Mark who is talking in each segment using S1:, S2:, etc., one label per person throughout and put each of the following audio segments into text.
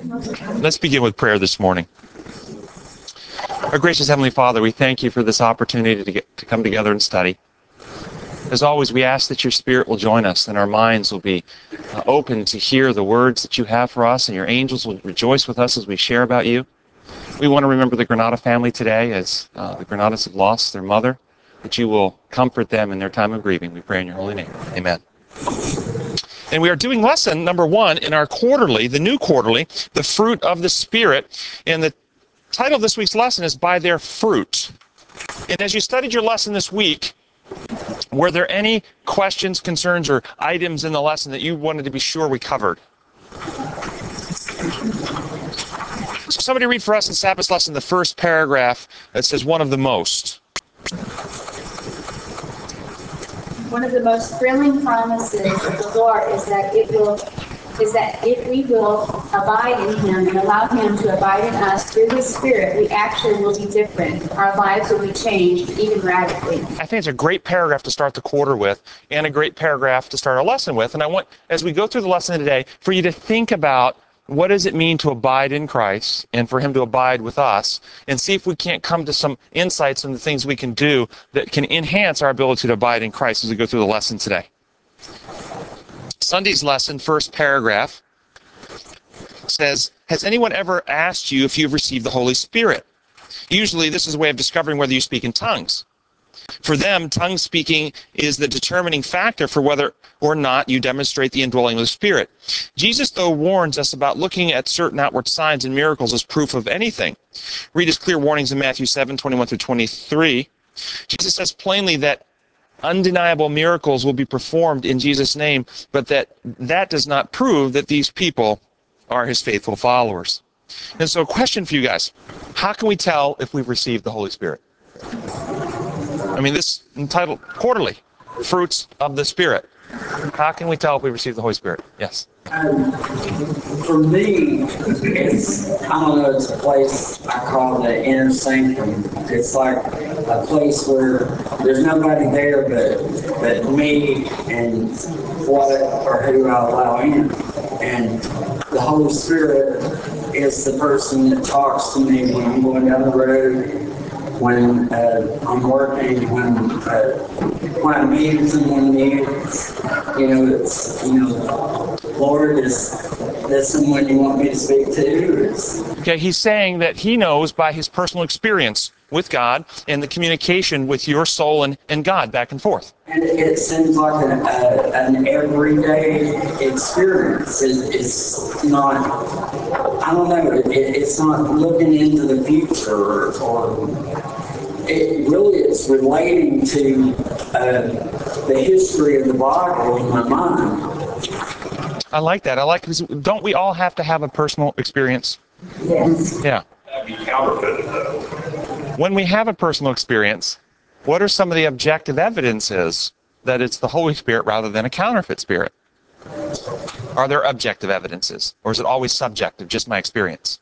S1: Let's begin with prayer this morning. Our gracious Heavenly Father, we thank you for this opportunity to come together and study. As always, we ask that your Spirit will join us and our minds will be open to hear the words that you have for us, and your angels will rejoice with us as we share about you. We want to remember the Granada family today as the Granadas have lost their mother, that you will comfort them in their time of grieving. We pray in your holy name. Amen. And we are doing lesson number 1 in our quarterly, the new quarterly, the fruit of the Spirit. And the title of this week's lesson is By Their Fruit. And as you studied your lesson this week, were there any questions, concerns, or items in the lesson that you wanted to be sure we covered? So somebody read for us in Sabbath lesson the first paragraph that says one of the most.
S2: One of the most thrilling promises of the Lord is that if we will abide in Him and allow Him to abide in us through His Spirit, we actually will be different. Our lives will be changed, even radically.
S1: I think it's a great paragraph to start the quarter with, and a great paragraph to start our lesson with. And I want, as we go through the lesson today, for you to think about what does it mean to abide in Christ and for Him to abide with us, and see if we can't come to some insights on the things we can do that can enhance our ability to abide in Christ as we go through the lesson today. Sunday's lesson, first paragraph, says, has anyone ever asked you if you've received the Holy Spirit? Usually this is a way of discovering whether you speak in tongues. For them, tongue speaking is the determining factor for whether or not you demonstrate the indwelling of the Spirit. Jesus, though, warns us about looking at certain outward signs and miracles as proof of anything. Read his clear warnings in Matthew 7:21-23. Jesus says plainly that undeniable miracles will be performed in Jesus' name, but that does not prove that these people are his faithful followers. And so a question for you guys, how can we tell if we've received the Holy Spirit? I mean, this entitled quarterly, Fruits of the Spirit. How can we tell if we received the Holy Spirit? Yes.
S3: For me, it's a place I call the inner sanctum. It's like a place where there's nobody there but me and what or who I allow in. And the Holy Spirit is the person that talks to me when I'm going down the road, when I'm working, when I'm meeting someone new. Lord, is that someone you want me to speak to?
S1: Okay, he's saying that he knows by his personal experience with God and the communication with your soul and God back and forth.
S3: And it seems like an everyday experience. It's not, I don't know, it's not looking into the future or it really is relating to the history of the Bible in my mind.
S1: I like that. I like, because don't we all have to have a personal experience?
S3: Yes.
S1: Yeah.
S4: That'd be counterfeited, though.
S1: When we have a personal experience, what are some of the objective evidences that it's the Holy Spirit rather than a counterfeit spirit? Are there objective evidences, or is it always subjective, just my experience?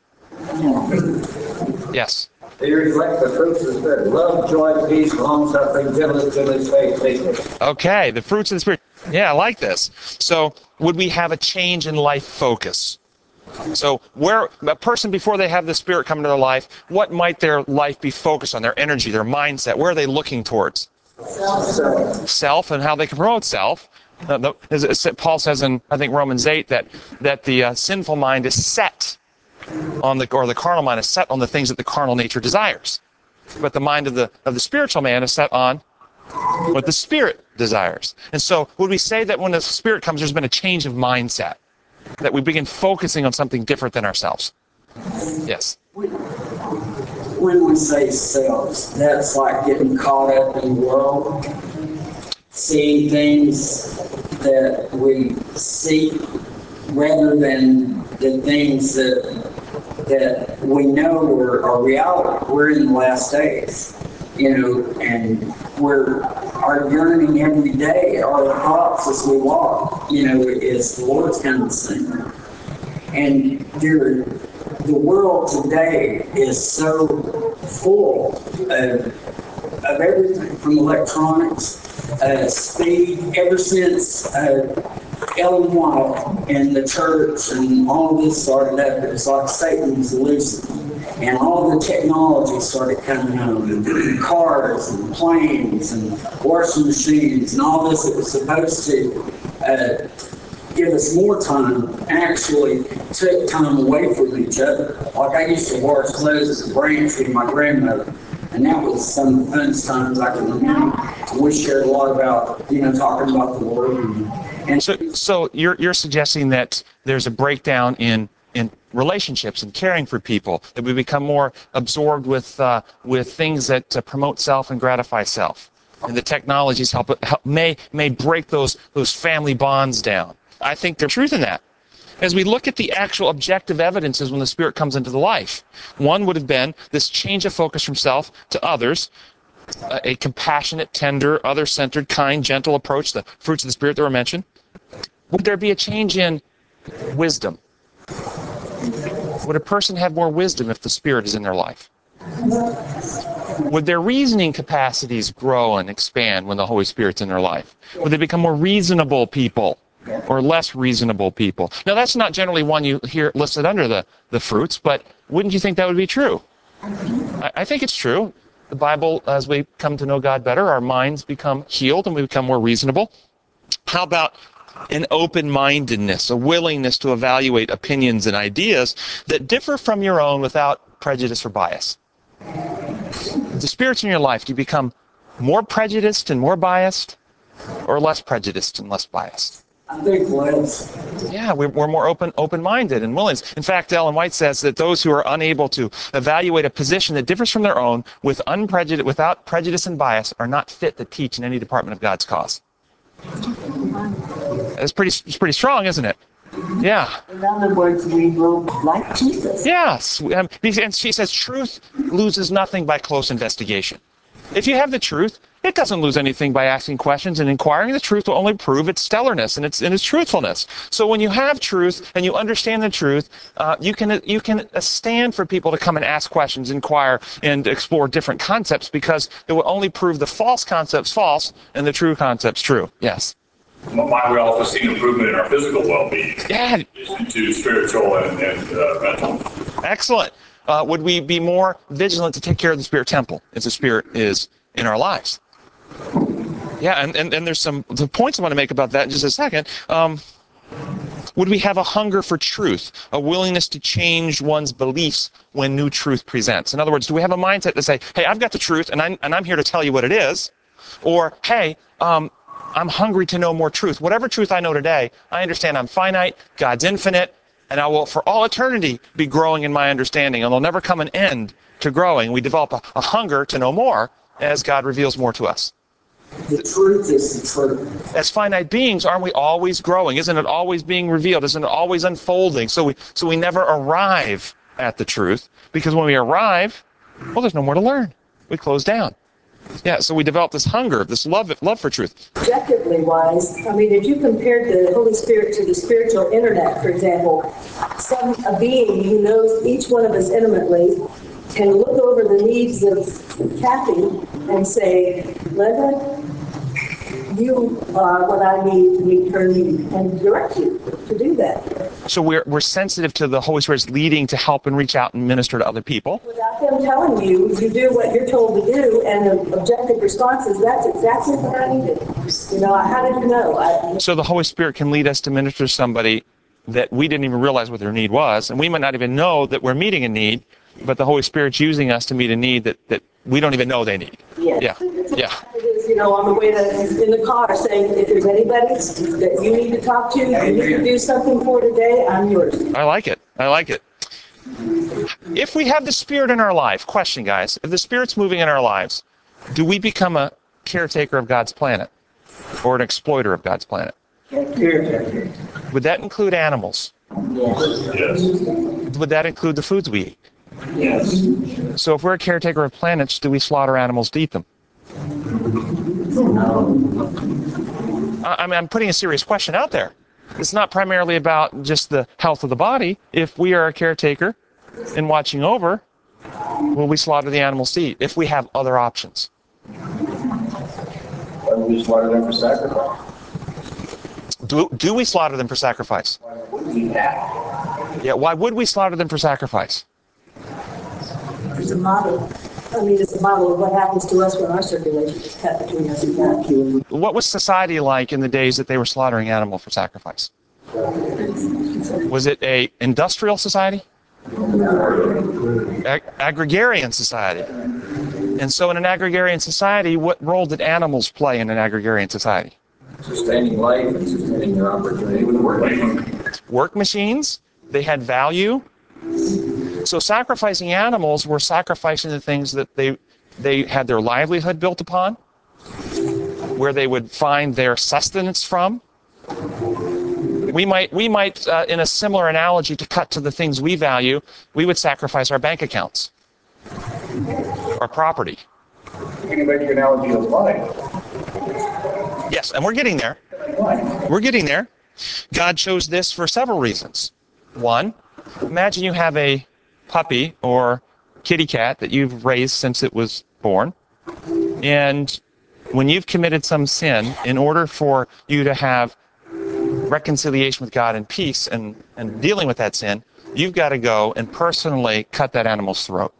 S1: Yes.
S5: They reflect the fruits of the Spirit: love, joy, peace, long-suffering, gentleness, goodness, faith, faithfulness.
S1: Okay, the fruits of the Spirit. Yeah, I like this. So, would we have a change in life focus? So, where a person, before they have the Spirit come into their life, what might their life be focused on? Their energy, their mindset. Where are they looking towards? Self, and how they can promote self. As Paul says in, I think, Romans 8, that the sinful mind is set on the carnal mind is set on the things that the carnal nature desires, but the mind of the spiritual man is set on what the Spirit desires. And so, would we say that when the Spirit comes, there's been a change of mindset, that we begin focusing on something different than ourselves? Yes.
S3: When we say selves, that's like getting caught up in the world, seeing things that we see rather than the things that we know are reality. We're in the last days, and our yearning every day, our thoughts as we walk, is the Lord's coming soon. And the world today is so full of everything from electronics, speed, ever since Ellen White and the church and all this started up, it was like Satan's loose. And all the technology started coming out, cars and planes and washing machines and all this that was supposed to give us more time, actually took time away from each other. Like I used to wash clothes as a branch with my grandmother, and that was some of the funnest times I can remember. We shared a lot about, talking about the Lord. And
S1: So you're suggesting that there's a breakdown in relationships and caring for people, that we become more absorbed with things that promote self and gratify self, and the technologies may break those family bonds down. I think there's truth in that. As we look at the actual objective evidences when the Spirit comes into the life, one would have been this change of focus from self to others, a compassionate, tender, other-centered, kind, gentle approach, the fruits of the Spirit that were mentioned. Would there be a change in wisdom? Would a person have more wisdom if the Spirit is in their life? Would their reasoning capacities grow and expand when the Holy Spirit's in their life? Would they become more reasonable people or less reasonable people? Now, that's not generally one you hear listed under the fruits, but wouldn't you think that would be true? I think it's true. The Bible, as we come to know God better, our minds become healed and we become more reasonable. How about an open-mindedness, a willingness to evaluate opinions and ideas that differ from your own without prejudice or bias? The Spirit's in your life, do you become more prejudiced and more biased, or less prejudiced and less biased?
S3: I think less.
S1: Yeah, we're more open-minded and willing. In fact, Ellen White says that those who are unable to evaluate a position that differs from their own without prejudice and bias are not fit to teach in any department of God's cause. It's pretty strong, isn't it? Yeah.
S6: In other words, we will like Jesus.
S1: Yes. And she says truth loses nothing by close investigation. If you have the truth, it doesn't lose anything by asking questions and inquiring. The truth will only prove its stellarness and its truthfulness. So when you have truth and you understand the truth, you can stand for people to come and ask questions, inquire, and explore different concepts, because it will only prove the false concepts false and the true concepts true. Yes.
S4: Might we also see an improvement in our physical well-being?
S1: Yeah.
S4: In addition to spiritual and mental.
S1: Excellent. Would we be more vigilant to take care of the Spirit temple as the Spirit is in our lives? Yeah, and there's the points I want to make about that in just a second. Would we have a hunger for truth, a willingness to change one's beliefs when new truth presents? In other words, do we have a mindset to say, hey, I've got the truth, and I'm here to tell you what it is? Or, hey, I'm hungry to know more truth. Whatever truth I know today, I understand I'm finite, God's infinite, and I will for all eternity be growing in my understanding, and there'll never come an end to growing. We develop a hunger to know more as God reveals more to us.
S3: The truth is the truth.
S1: As finite beings, aren't we always growing? Isn't it always being revealed? Isn't it always unfolding? So we never arrive at the truth, because when we arrive, well, there's no more to learn. We close down. Yeah, so we develop this hunger, this love for truth.
S6: Objectively wise, if you compared the Holy Spirit to the spiritual internet, for example, a being who knows each one of us intimately can look over the needs of Kathy and say, Linda, you are what I need to meet her need, and direct you to do that.
S1: So we're sensitive to the Holy Spirit's leading to help and reach out and minister to other people.
S6: Without them telling you, you do what you're told to do, and the objective response is, that's exactly what I needed. How did you know?
S1: So the Holy Spirit can lead us to minister to somebody that we didn't even realize what their need was, and we might not even know that we're meeting a need, but the Holy Spirit's using us to meet a need that we don't even know they need.
S6: Yes.
S1: Yeah.
S6: It is, on the way in the car saying, if there's anybody that you need to talk to, you need to do something for today, I'm yours.
S1: I like it. If we have the Spirit in our life, question, guys, if the Spirit's moving in our lives, do we become a caretaker of God's planet or an exploiter of God's planet?
S3: Caretaker.
S1: Would that include animals?
S4: Yes.
S1: Would that include the foods we eat?
S3: Yes.
S1: So if we're a caretaker of planets, do we slaughter animals to eat them? I'm putting a serious question out there. It's not primarily about just the health of the body. If we are a caretaker and watching over, will we slaughter the animals to eat if we have other options?
S5: Why don't we slaughter them for sacrifice?
S1: Do we slaughter them for sacrifice? Yeah, why would we slaughter them for sacrifice?
S6: It's a model. I mean, it's a model of what happens to us when our circulation is cut between us and God.
S1: What was society like in the days that they were slaughtering animal for sacrifice? Was it a industrial society? Agrarian society. And so in an agrarian society, what role did animals play in an agrarian society?
S5: Sustaining life and sustaining their opportunity with work.
S1: Work machines, they had value. So sacrificing animals were sacrificing the things that they had their livelihood built upon, where they would find their sustenance from. We might, in a similar analogy to cut to the things we value, we would sacrifice our bank accounts, our property.
S4: You can make the analogy of life.
S1: Yes, and we're getting there. We're getting there. God chose this for several reasons. One, imagine you have a puppy or kitty cat that you've raised since it was born, and when you've committed some sin, in order for you to have reconciliation with God and peace and dealing with that sin, you've got to go and personally cut that animal's throat.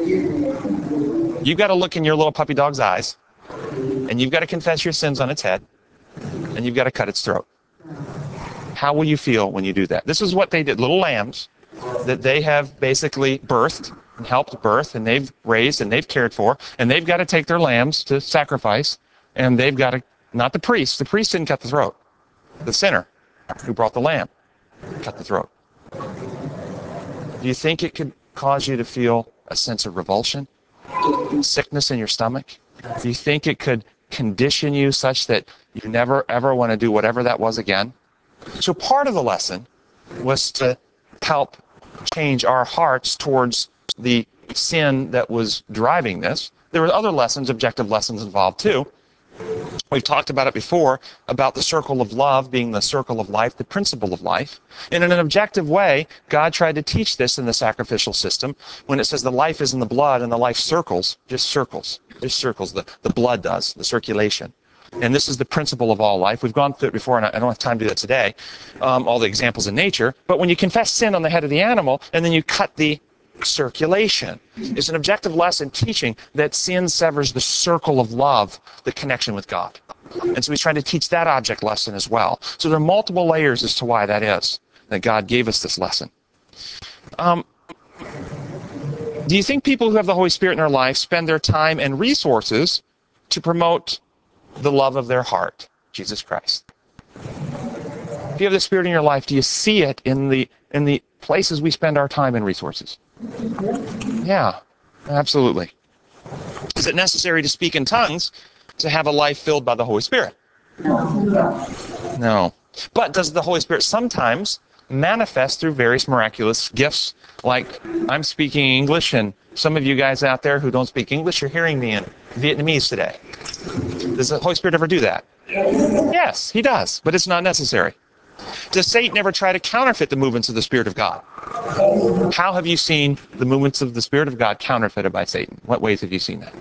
S1: You've got to look in your little puppy dog's eyes, and you've got to confess your sins on its head, and you've got to cut its throat. How will you feel when you do that? This is what they did. Little lambs that they have basically birthed and helped birth, and they've raised and they've cared for, and they've got to take their lambs to sacrifice, and they've got to, not the priest didn't cut the throat. The sinner who brought the lamb cut the throat. Do you think it could cause you to feel a sense of revulsion? Sickness in your stomach? Do you think it could condition you such that you never ever want to do whatever that was again? So part of the lesson was to help change our hearts towards the sin that was driving this. There were other lessons, objective lessons involved too. We've talked about it before, about the circle of love being the circle of life, the principle of life. And in an objective way, God tried to teach this in the sacrificial system when it says the life is in the blood and the life circles, just circles, the blood does, the circulation. And this is the principle of all life. We've gone through it before, and I don't have time to do that today, all the examples in nature. But when you confess sin on the head of the animal, and then you cut the circulation, it's an objective lesson teaching that sin severs the circle of love, the connection with God. And so he's trying to teach that object lesson as well. So there are multiple layers as to why that is, that God gave us this lesson. Do you think people who have the Holy Spirit in their life spend their time and resources to promote the love of their heart, Jesus Christ? If you have the Spirit in your life, do you see it in the places we spend our time and resources? Yeah, absolutely. Is it necessary to speak in tongues to have a life filled by the Holy Spirit? No. But does the Holy Spirit sometimes manifest through various miraculous gifts? Like, I'm speaking English, and some of you guys out there who don't speak English, you're hearing me in Vietnamese today. Does the Holy Spirit ever do that? Yes, he does, but it's not necessary. Does Satan ever try to counterfeit the movements of the Spirit of God? How have you seen the movements of the Spirit of God counterfeited by Satan? What ways have you seen that?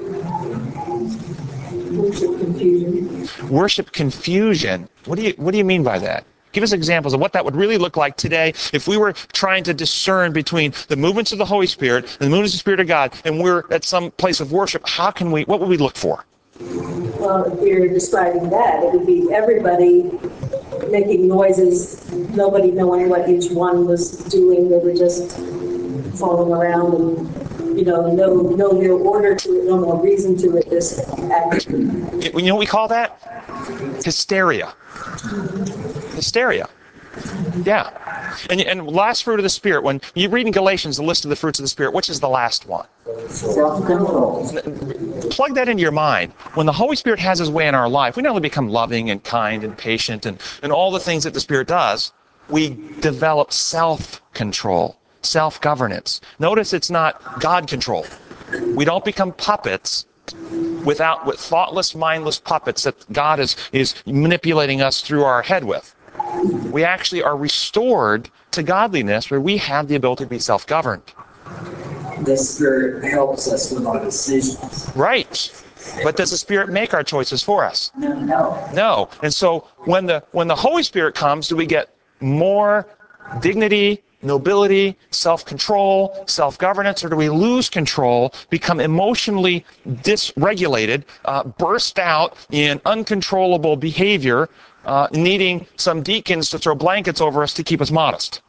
S6: Worship confusion.
S1: Worship confusion. What do you mean by that? Give us examples of what that would really look like today if we were trying to discern between the movements of the Holy Spirit and the movements of the Spirit of God, and we're at some place of worship. What would we look for?
S6: Well, if you're describing that, it would be everybody making noises, nobody knowing what each one was doing. They were just falling around and, no real order to it, no more reason to it. Just action.
S1: You know what we call that? Hysteria. Hysteria. Yeah. And last fruit of the Spirit, when you read in Galatians the list of the fruits of the Spirit, which is the last one?
S3: Self-control.
S1: Plug that into your mind. When the Holy Spirit has his way in our life, we not only become loving and kind and patient and all the things that the Spirit does, we develop self-control, self-governance. Notice it's not God control. We don't become puppets with thoughtless, mindless puppets that God is manipulating us through our head with. We actually are restored to godliness where we have the ability to be self-governed.
S3: The Spirit helps us with our decisions.
S1: Right. But does the Spirit make our choices for us?
S3: No.
S1: No. And so when the Holy Spirit comes, do we get more dignity, nobility, self-control, self-governance, or do we lose control, become emotionally dysregulated, burst out in uncontrollable behavior, needing some deacons to throw blankets over us to keep us modest?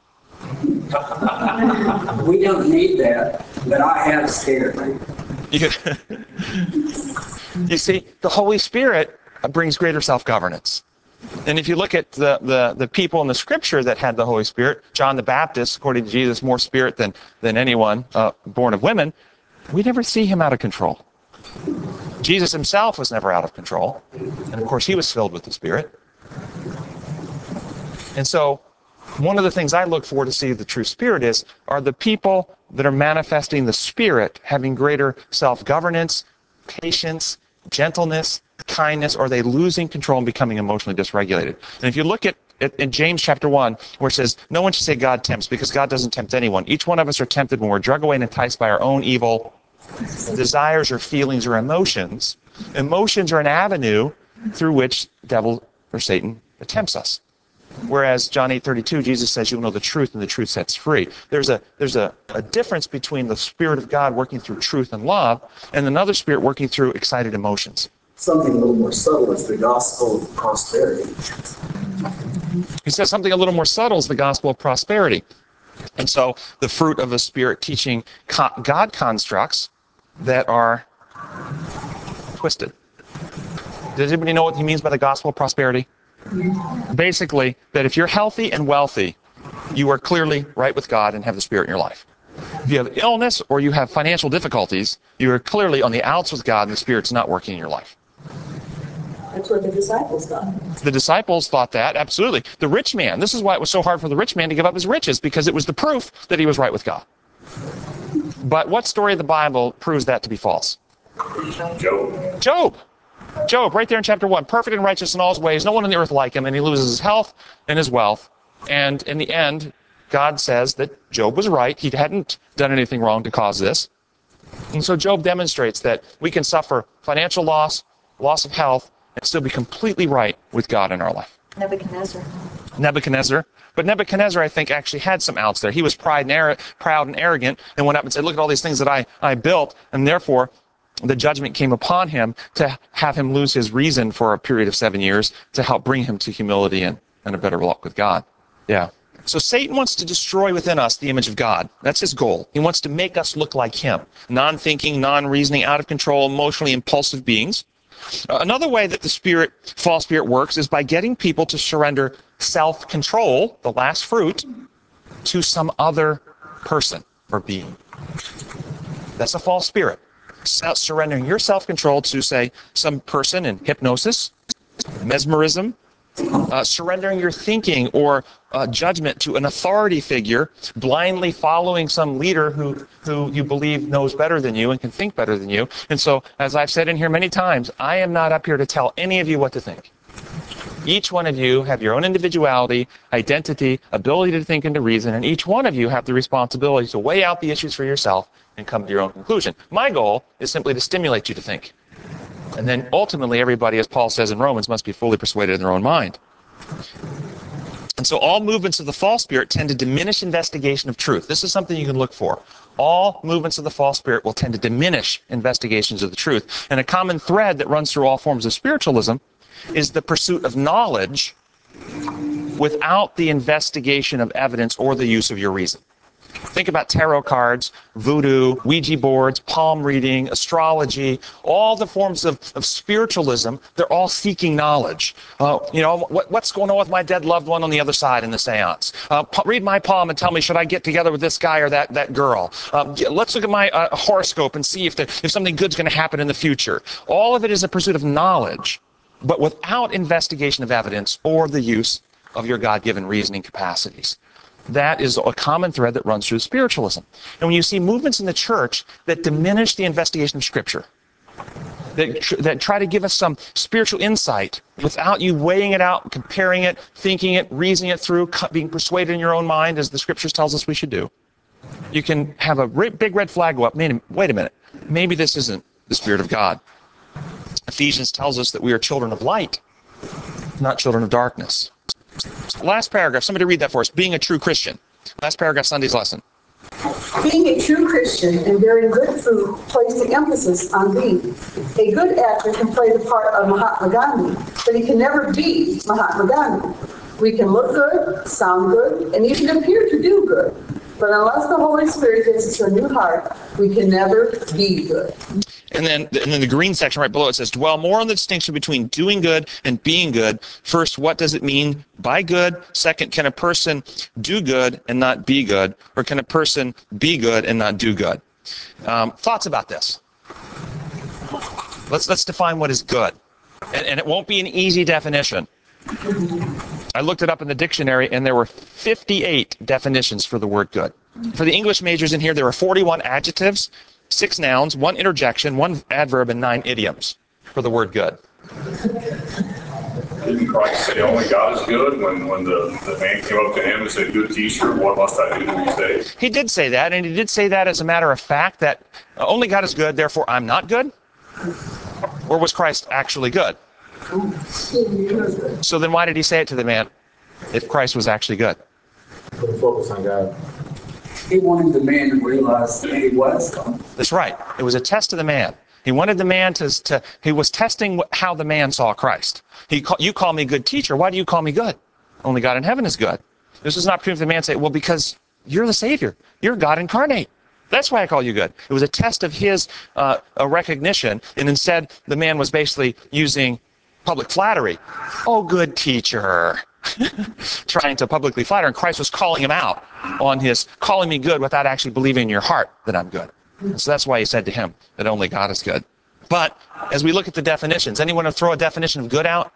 S3: We don't need that, but I have scared me.
S1: You see, the Holy Spirit brings greater self-governance. And if you look at the people in the Scripture that had the Holy Spirit, John the Baptist, according to Jesus, more spirit than anyone born of women, we never see him out of control. Jesus himself was never out of control. And of course, he was filled with the Spirit. And so, one of the things I look for to see the true Spirit are the people that are manifesting the Spirit having greater self-governance, patience, gentleness, kindness, or are they losing control and becoming emotionally dysregulated? And if you look at in James chapter 1, where it says, no one should say God tempts, because God doesn't tempt anyone. Each one of us are tempted when we're drug away and enticed by our own evil desires or feelings or emotions. Emotions are an avenue through which the devil or Satan tempts us. Whereas John 8:32, Jesus says you will know the truth and the truth sets free. There's a difference between the Spirit of God working through truth and love and another spirit working through excited emotions.
S5: Something a little more subtle is the gospel of prosperity.
S1: He says something a little more subtle is the gospel of prosperity. And so the fruit of the Spirit teaching God constructs that are twisted. Does anybody know what he means by the gospel of prosperity? Basically, that if you're healthy and wealthy, you are clearly right with God and have the Spirit in your life. If you have illness or you have financial difficulties, you are clearly on the outs with God and the Spirit's not working in your life.
S6: That's what the disciples thought.
S1: The disciples thought that, absolutely. The rich man, this is why it was so hard for the rich man to give up his riches, because it was the proof that he was right with God. But what story of the Bible proves that to be false? Job, right there in chapter 1, perfect and righteous in all his ways, no one on the earth like him, and he loses his health and his wealth. And in the end, God says that Job was right. He hadn't done anything wrong to cause this. And so Job demonstrates that we can suffer financial loss of health, and still be completely right with God in our life. Nebuchadnezzar. But Nebuchadnezzar, I think, actually had some outs there. He was proud and arrogant and went up and said, look at all these things that I built, and therefore the judgment came upon him to have him lose his reason for a period of 7 years to help bring him to humility and a better walk with God. Yeah. So Satan wants to destroy within us the image of God. That's his goal. He wants to make us look like him. Non-thinking, non-reasoning, out of control, emotionally impulsive beings. Another way that the false spirit works is by getting people to surrender self-control, the last fruit, to some other person or being. That's a false spirit. Surrendering your self-control to, say, some person in hypnosis, mesmerism, surrendering your thinking or judgment to an authority figure, blindly following some leader who you believe knows better than you and can think better than you. And so, as I've said in here many times, I am not up here to tell any of you what to think. Each one of you have your own individuality, identity, ability to think and to reason, and each one of you have the responsibility to weigh out the issues for yourself and come to your own conclusion. My goal is simply to stimulate you to think. And then ultimately everybody, as Paul says in Romans, must be fully persuaded in their own mind. And so all movements of the false spirit tend to diminish investigation of truth. This is something you can look for. All movements of the false spirit will tend to diminish investigations of the truth. And a common thread that runs through all forms of spiritualism is the pursuit of knowledge without the investigation of evidence or the use of your reason. Think about tarot cards, voodoo, Ouija boards, palm reading, astrology, all the forms of spiritualism. They're all seeking knowledge. What's going on with my dead loved one on the other side in the seance? Read my palm and tell me, should I get together with this guy or that girl? Let's look at my horoscope and see if something good's going to happen in the future. All of it is a pursuit of knowledge, but without investigation of evidence or the use of your God-given reasoning capacities. That is a common thread that runs through spiritualism. And when you see movements in the church that diminish the investigation of Scripture, that try to give us some spiritual insight without you weighing it out, comparing it, thinking it, reasoning it through, being persuaded in your own mind, as the Scriptures tells us we should do, you can have a big red flag go up. Wait a minute. Maybe this isn't the Spirit of God. Ephesians tells us that we are children of light, not children of darkness. Last paragraph, somebody read that for us. Being a true Christian. Last paragraph, Sunday's lesson.
S6: Being a true Christian and bearing good fruit place the emphasis on being. A good actor can play the part of Mahatma Gandhi, but he can never be Mahatma Gandhi. We can look good, sound good, and even appear to do good. But unless the Holy Spirit gives us a new heart, we can never be good.
S1: And then the green section right below it says, dwell more on the distinction between doing good and being good. First, what does it mean by good? Second, can a person do good and not be good? Or can a person be good and not do good? Thoughts about this? Let's define what is good. And it won't be an easy definition. I looked it up in the dictionary, and there were 58 definitions for the word good. For the English majors in here, there were 41 adjectives, 6 nouns, 1 interjection, 1 adverb, and 9 idioms for the word good.
S4: Didn't Christ say only God is good when the man came up to him and said, good teacher, what must I do to be saved?
S1: He did say that, and he did say that as a matter of fact, that only God is good, therefore I'm not good? Or was Christ actually good? So then why did he say it to the man if Christ was actually good?
S5: Put a focus on God.
S3: He wanted the man to realize that he was God.
S1: That's right. It was a test of the man. He wanted the man he was testing how the man saw Christ. You call me good teacher. Why do you call me good? Only God in heaven is good. This is an opportunity for the man to say, well, because you're the Savior. You're God incarnate. That's why I call you good. It was a test of his a recognition, and instead the man was basically using public flattery. Oh, good teacher. Trying to publicly flatter, and Christ was calling him out on his calling me good without actually believing in your heart that I'm good. So that's why he said to him that only God is good. But as we look at the definitions, anyone to throw a definition of good out?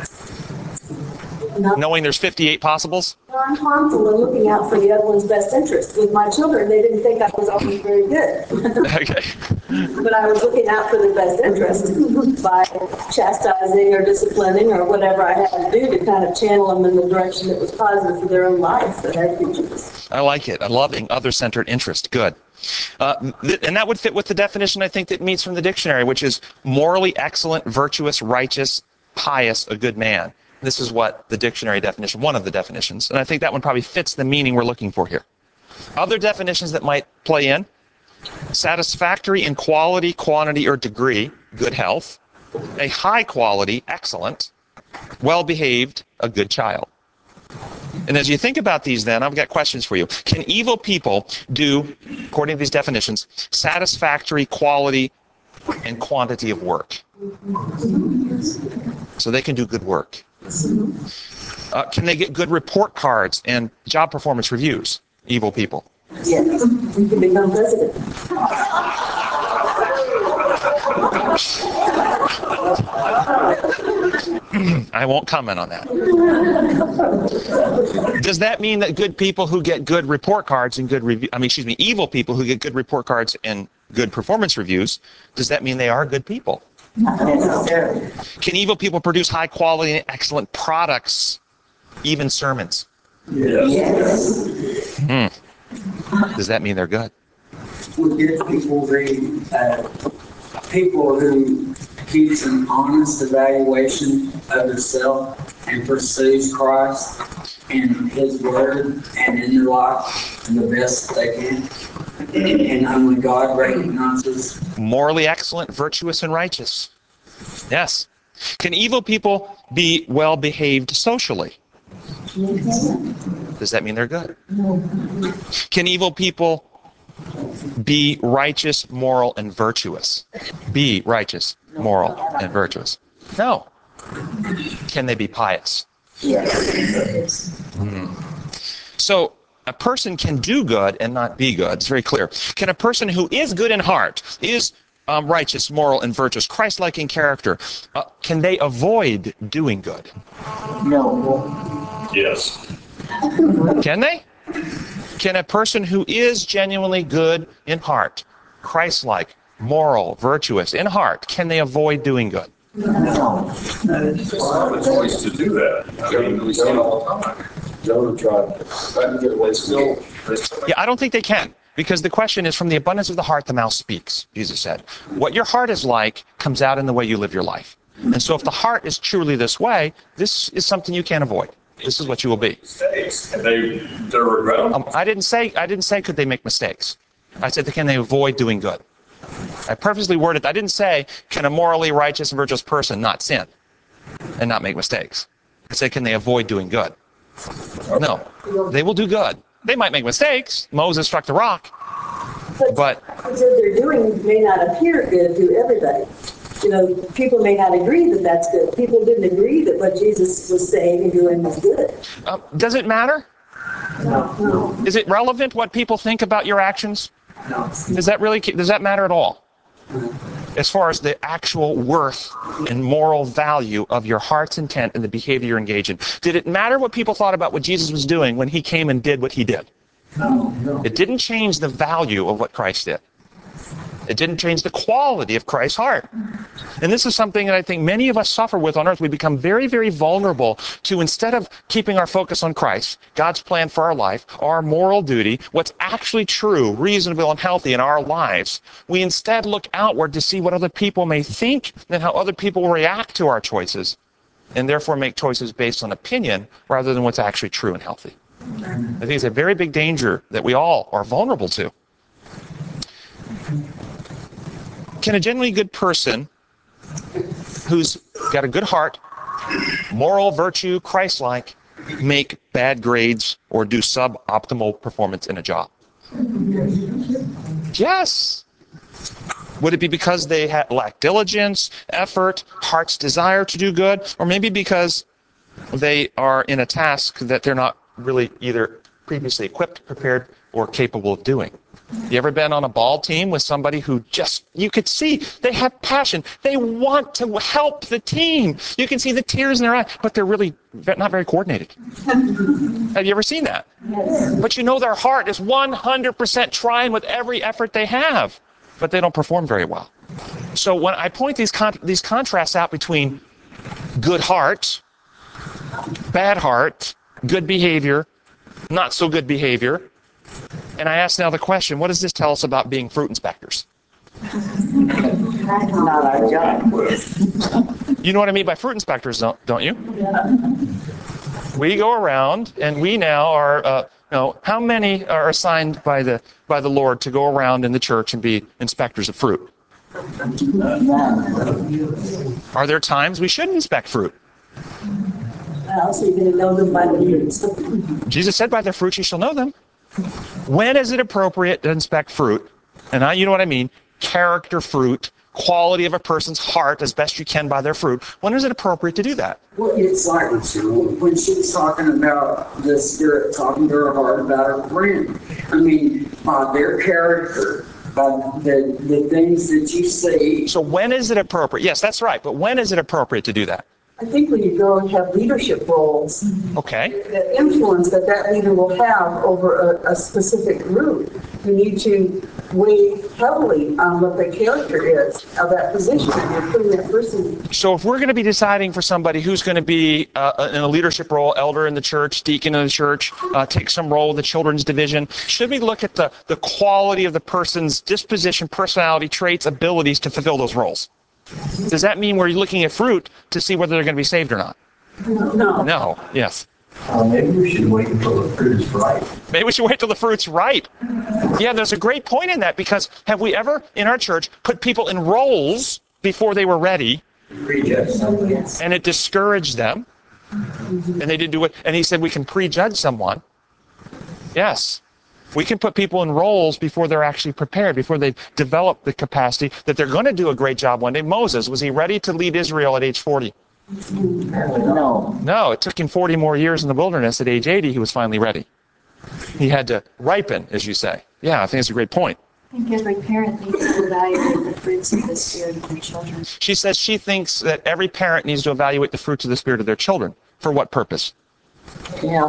S6: No.
S1: Knowing there's 58 possibles?
S6: I'm harmful and looking out for the other one's best interest. With my children, they didn't think I was always very good.
S1: Okay.
S6: But I was looking out for their best interest by chastising or disciplining or whatever I had to do to kind of channel them in the direction that was positive for their own lives, for their futures.
S1: I like it. I loving other-centered interest. Good. And that would fit with the definition I think that meets from the dictionary, which is morally excellent, virtuous, righteous, pious, a good man. This is what the dictionary definition, one of the definitions, and I think that one probably fits the meaning we're looking for here. Other definitions that might play in: satisfactory in quality, quantity, or degree, good health; a high quality, excellent; well-behaved, a good child. And as you think about these then, I've got questions for you. Can evil people do, according to these definitions, satisfactory quality and quantity of work? So they can do good work. Can they get good report cards and job performance reviews? Evil people.
S6: Yes, you can become president.
S1: I won't comment on that. Does that mean that good people who get good report cards and evil people who get good report cards and good performance reviews, does that mean they are good people?
S3: Not necessarily.
S1: Can evil people produce high quality and excellent products, even sermons?
S3: Yes.
S1: Does that mean they're good?
S3: Would good people be people who keeps an honest evaluation of themselves and pursues Christ and His Word and in their life the best they can? And only God recognizes.
S1: Morally excellent, virtuous, and righteous. Yes. Can evil people be well behaved socially? Does that mean they're good? Can evil people be righteous, moral, and virtuous? Be righteous, moral, and virtuous? No. Can they be pious?
S6: Yes.
S1: So a person can do good and not be good. It's very clear. Can a person who is good in heart, is righteous, moral, and virtuous, Christ-like in character, can they avoid doing good?
S3: No.
S4: Yes.
S1: Can they? Can a person who is genuinely good in heart, Christ-like, moral, virtuous, in heart, can they avoid doing good?
S3: No.
S4: It's not a choice to do that. I mean, we see it all the time.
S5: Jonah tried to get away still.
S1: Yeah, I don't think they can. Because the question is, from the abundance of the heart, the mouth speaks, Jesus said. What your heart is like comes out in the way you live your life. And so if the heart is truly this way, this is something you can't avoid. This is what you will be.
S4: Mistakes. And they're regrettable.
S1: I didn't say could they make mistakes. I said, can they avoid doing good? I purposely worded, I didn't say, can a morally righteous and virtuous person not sin and not make mistakes? I said, can they avoid doing good? No, they will do good. They might make mistakes. Moses struck the rock. But
S6: what they're doing may not appear good to everybody. You know, people may not agree that that's good. People didn't agree that what Jesus was saying and doing was good.
S1: Does it matter?
S6: No.
S1: Is it relevant what people think about your actions?
S3: No.
S1: Does that matter at all? As far as the actual worth and moral value of your heart's intent and the behavior you're engaged in. Did it matter what people thought about what Jesus was doing when he came and did what he did?
S3: No.
S1: It didn't change the value of what Christ did. It didn't change the quality of Christ's heart. And this is something that I think many of us suffer with on earth. We become very, very vulnerable to, instead of keeping our focus on Christ, God's plan for our life, our moral duty, what's actually true, reasonable, and healthy in our lives, we instead look outward to see what other people may think and how other people will react to our choices, and therefore make choices based on opinion rather than what's actually true and healthy. I think it's a very big danger that we all are vulnerable to. Can a genuinely good person who's got a good heart, moral, virtue, Christ-like, make bad grades or do suboptimal performance in a job? Yes. Would it be because they lack diligence, effort, heart's desire to do good, or maybe because they are in a task that they're not really either previously equipped, prepared, or capable of doing? You ever been on a ball team with somebody who just, you could see they have passion. They want to help the team. You can see the tears in their eyes, but they're really not very coordinated. Have you ever seen that?
S2: Yes.
S1: But you know their heart is 100% trying with every effort they have, but they don't perform very well. So when I point these contrasts out between good heart, bad heart, good behavior, not so good behavior, and I ask now the question, what does this tell us about being fruit inspectors?
S3: That's not our job.
S1: You know what I mean by fruit inspectors, don't you? Yeah. We go around, and we now are, how many are assigned by the Lord to go around in the church and be inspectors of fruit? Are there times we shouldn't inspect fruit?
S6: So you're going to know them by the fruits.
S1: Jesus said, by their fruits you shall know them. When is it appropriate to inspect fruit? And you know what I mean, character fruit, quality of a person's heart as best you can by their fruit. When is it appropriate to do that?
S3: Well, it's like when she's talking about the Spirit talking to her heart about her friend. I mean, by their character, by the things that you see.
S1: So when is it appropriate? Yes, that's right. But when is it appropriate to do that?
S6: I think when you go and have leadership roles,
S1: Okay.
S6: the influence that leader will have over a specific group, you need to weigh heavily on what the character is of that position, and you're putting that person.
S1: So if we're going to be deciding for somebody who's going to be in a leadership role, elder in the church, deacon in the church, take some role in the children's division, should we look at the quality of the person's disposition, personality, traits, abilities to fulfill those roles? Does that mean we're looking at fruit to see whether they're going to be saved or not?
S6: No.
S1: No. Yes.
S5: Maybe we should wait until the fruit is ripe.
S1: Maybe we should wait till the fruit's ripe. Yeah, there's a great point in that, because have we ever in our church put people in roles before they were ready,
S5: Prejudge something.
S1: and it discouraged them, and they didn't do it? And he said we can prejudge someone. Yes. We can put people in roles before they're actually prepared, before they've developed the capacity that they're going to do a great job one day. Moses, was he ready to lead Israel at age 40?
S3: No.
S1: No, it took him 40 more years in the wilderness. At age 80, he was finally ready. He had to ripen, as you say. Yeah, I think it's a great point.
S2: I think every parent needs to evaluate the fruits of the Spirit of their children.
S1: She says she thinks that every parent needs to evaluate the fruits of the Spirit of their children. For what purpose?
S3: Yeah,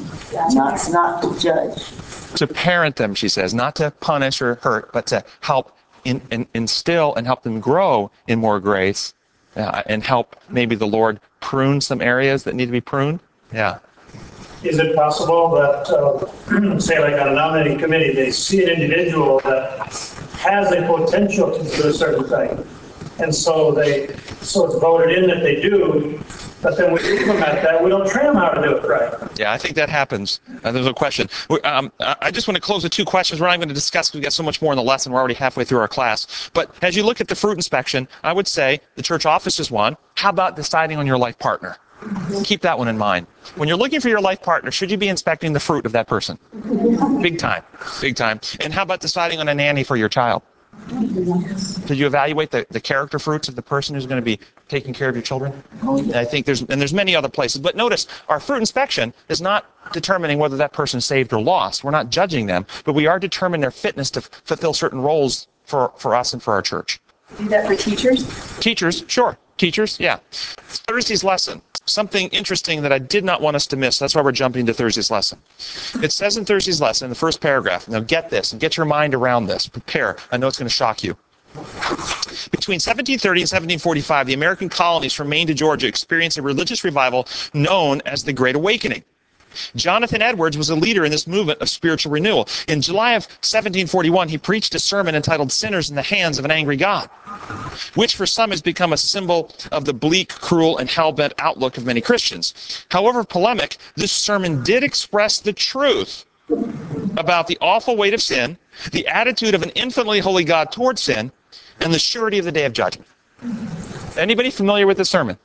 S3: not to judge.
S1: To parent them, she says, not to punish or hurt, but to help instill and help them grow in more grace, and help maybe the Lord prune some areas that need to be pruned. Yeah.
S7: Is it possible that, say like on a nominating committee, they see an individual that has a potential to do a certain thing, and so it's voted in that they do, but then we implement that, we don't train them how to do it right?
S1: Yeah, I think that happens. There's a question. I just want to close with two questions. We're not going to discuss because we've got so much more in the lesson. We're already halfway through our class. But as you look at the fruit inspection, I would say the church office is one. How about deciding on your life partner? Keep that one in mind. When you're looking for your life partner, should you be inspecting the fruit of that person? Big time. Big time. And how about deciding on a nanny for your child? Did you evaluate the character fruits of the person who's going to be taking care of your children? I think there's many other places. But notice, our fruit inspection is not determining whether that person is saved or lost. We're not judging them, but we are determining their fitness to fulfill certain roles for us and for our church.
S8: Do that for teachers?
S1: Teachers, sure. Teachers, yeah. Thursday's lesson. Something interesting that I did not want us to miss. That's why we're jumping to Thursday's lesson. It says in Thursday's lesson, in the first paragraph, now get this and get your mind around this. Prepare. I know it's going to shock you. Between 1730 and 1745, the American colonies from Maine to Georgia experienced a religious revival known as the Great Awakening. Jonathan Edwards was a leader in this movement of spiritual renewal. In July of 1741, he preached a sermon entitled Sinners in the Hands of an Angry God, which for some has become a symbol of the bleak, cruel, and hell-bent outlook of many Christians. However polemic, this sermon did express the truth about the awful weight of sin, the attitude of an infinitely holy God towards sin, and the surety of the day of judgment. Anybody familiar with this sermon?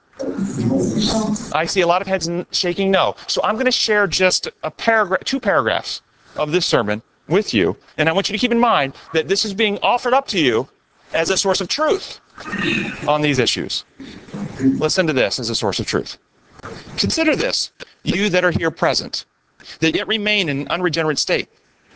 S1: I see a lot of heads shaking no. So I'm going to share just a paragraph, 2 paragraphs of this sermon with you. And I want you to keep in mind that this is being offered up to you as a source of truth on these issues. Listen to this as a source of truth. Consider this, you that are here present, that yet remain in an unregenerate state.